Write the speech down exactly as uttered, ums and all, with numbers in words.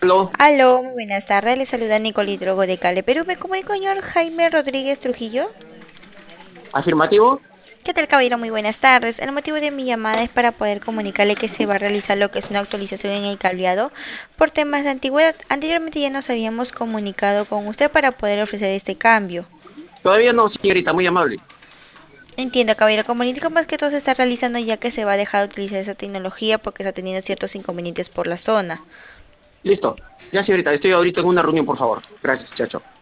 Aló, Aló, muy buenas tardes. Le saluda Nicole Drogo de Cale, Perú. ¿Me comunico con el señor Jaime Rodríguez Trujillo? afirmativo. ¿Qué tal, caballero? Muy buenas tardes. El motivo de mi llamada es para poder comunicarle que se va a realizar lo que es una actualización en el cableado por temas de antigüedad. Anteriormente ya nos habíamos comunicado con usted para poder ofrecer este cambio. Todavía no, señorita, muy amable. Entiendo, caballero. Como le indico, más que todo se está realizando ya que se va a dejar de utilizar esa tecnología porque está teniendo ciertos inconvenientes por la zona. Listo. Ya, señorita, estoy ahorita en una reunión, por favor. Gracias, chacho.